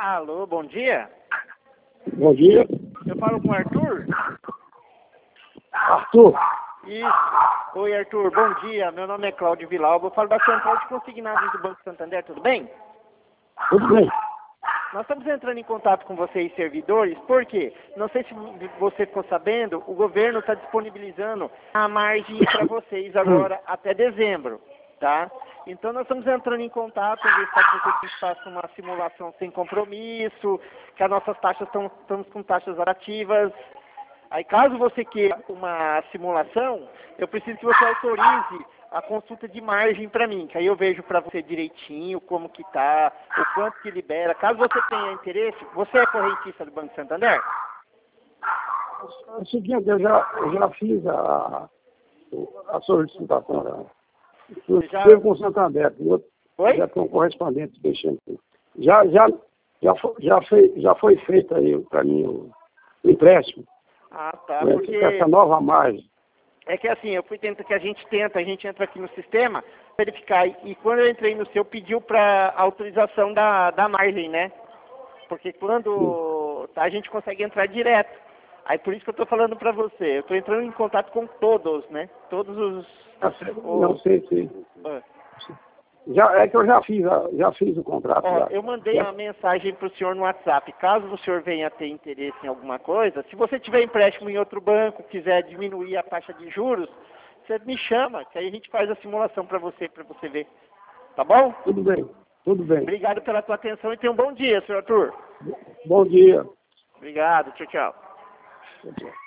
Alô, bom dia. Bom dia. Eu falo com o Arthur? Arthur. Isso. Oi, Arthur, bom dia. Meu nome é Cláudio Vilauba. Eu falo da Central de Consignados do Banco Santander, tudo bem? Tudo bem. Nós estamos entrando em contato com vocês, servidores, porque, não sei se você ficou sabendo, o governo está disponibilizando a margem para vocês agora até dezembro, tá? Então nós estamos entrando em contato, ver se vocês façam uma simulação sem compromisso, que as nossas taxas estamos com taxas atrativas. Aí caso você queira uma simulação, eu preciso que você autorize a consulta de margem para mim, que aí eu vejo para você direitinho como que tá, o quanto que libera. Caso você tenha interesse, você é correntista do Banco Santander? É o seguinte, eu já fiz a solicitação. Eu com o Santander, Oi? já tem um correspondente deixando. Já foi feito aí para mim o empréstimo. Ah, tá, Porque essa nova margem. É que assim, a gente entra aqui no sistema, verificar, e quando eu entrei no seu, pediu para autorização da margem, né? Porque quando a gente consegue entrar direto. Aí por isso que eu estou falando para você, eu estou entrando em contato com todos, né? Todos os... Não sei se... É que eu já fiz o contrato. Ó, eu mandei uma mensagem para o senhor no WhatsApp. Caso o senhor venha ter interesse em alguma coisa, se você tiver empréstimo em outro banco, quiser diminuir a taxa de juros, você me chama, que aí a gente faz a simulação para você ver. Tá bom? Tudo bem, tudo bem. Obrigado pela tua atenção e tenha um bom dia, senhor Arthur. Bom dia. Obrigado, tchau, tchau. Tchau, tchau.